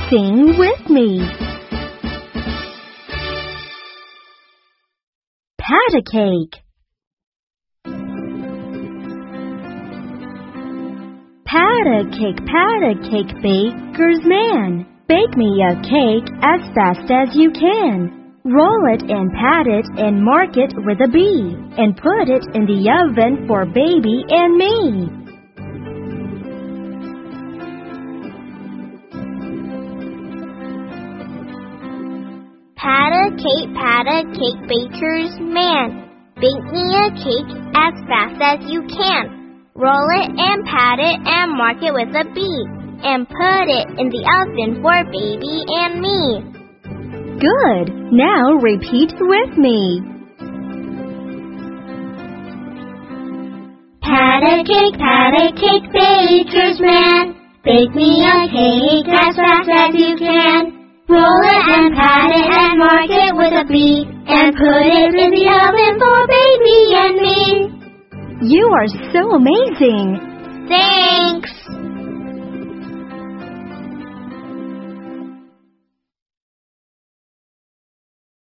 Sing with me. Pat a cake. Pat a cake, baker's man. Bake me a cake as fast as you can. Roll it and pat it and mark it with a B, and put it in the oven for baby and me. Pat a cake, baker's man. Bake me a cake as fast as you can. Roll it and pat it and mark it with a B, and put it in the oven for baby and me. Good! Now repeat with me. Pat a cake, baker's man. Bake me a cake as fast as you can. Roll it and pat it and mark it with a B, and put it in the oven for baby and me. You are so amazing! Thanks!